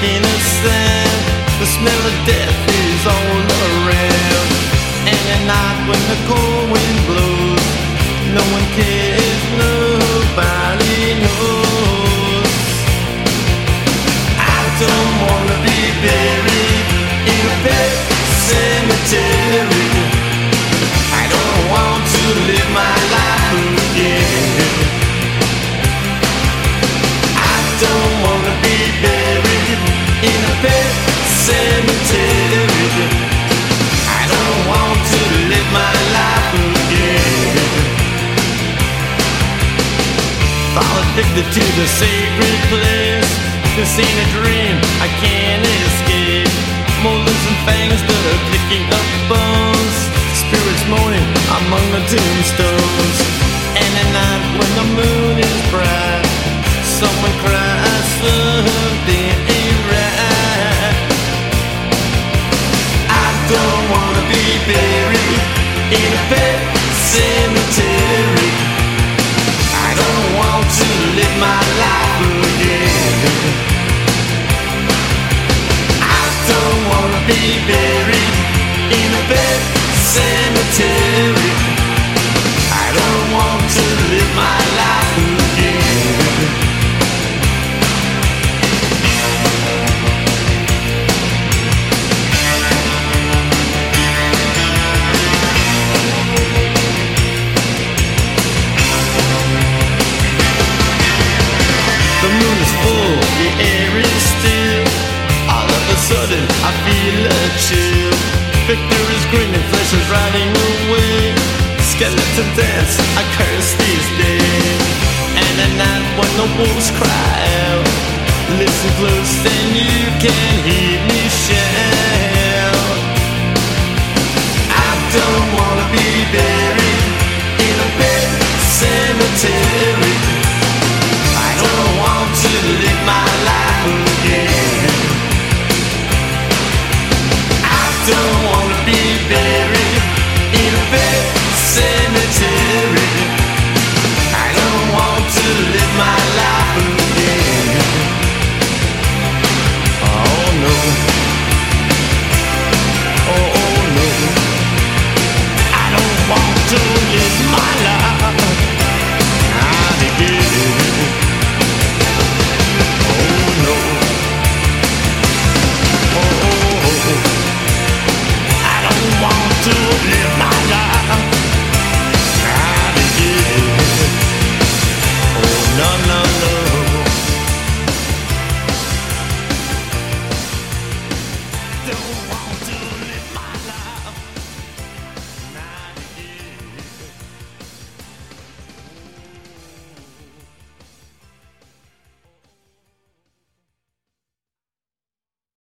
in the sand. The smell of death is all around. And at night when the cold wind blows, no one cares, nobody knows. I don't wanna be buried in a pet cemetery. I don't want to live my life again. I don't wanna be buried in a pet cemetery. I don't want to live my life again. Fall addicted to the sacred place. This ain't a dream, I can't escape. Molars and fangs that are picking up bones. Spirits moaning among the tombstones. And at night when the moon is bright, someone cries something ain't right. I don't wanna be buried in a pet cemetery. I don't want to live my life again. I don't wanna be buried in a pet cemetery. I don't want to live my life again. The moon is full, the air is still. All of a sudden I feel a chill. Victor is grinning, flesh is riding away. Skeleton dance, I curse these days. And at night when the wolves cry out, listen close and you can hear me shout. I don't wanna be buried in a pet cemetery. I don't want to live my life again.